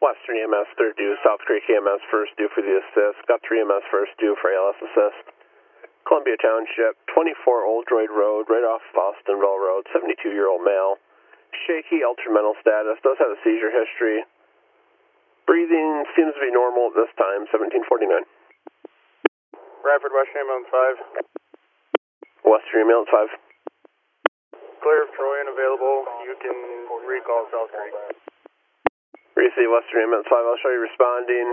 Western EMS, third due. South Creek EMS, first due for the assist. Got 3 EMS, first due for ALS assist. Columbia Township, 24 Old Droid Road, right off Austinville Road, 72-year-old male. Shaky, altered mental status, does have a seizure history. Breathing seems to be normal at this time, 1749. Bradford, Western Ambulance 5. Western Ambulance 5. Clear, Troy unavailable. You can recall South Creek. Receive Western Ambulance 5, I'll show you responding.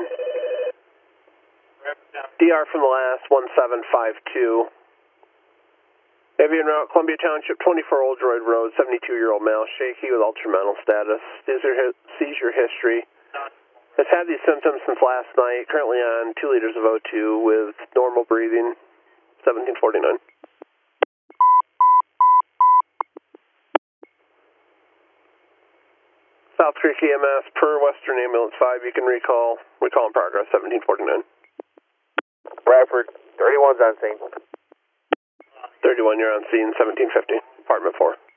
DR from the last, 1752. Avian route, Columbia Township, 24 Old Droid Road, 72-year-old male, shaky with altered mental status, seizure history. Has had these symptoms since last night, currently on 2 liters of O2 with normal breathing, 1749. South Creek EMS per Western Ambulance 5, you can recall in progress, 1749. Bradford, 31's on scene. 31, you're on scene, 1750, Department 4.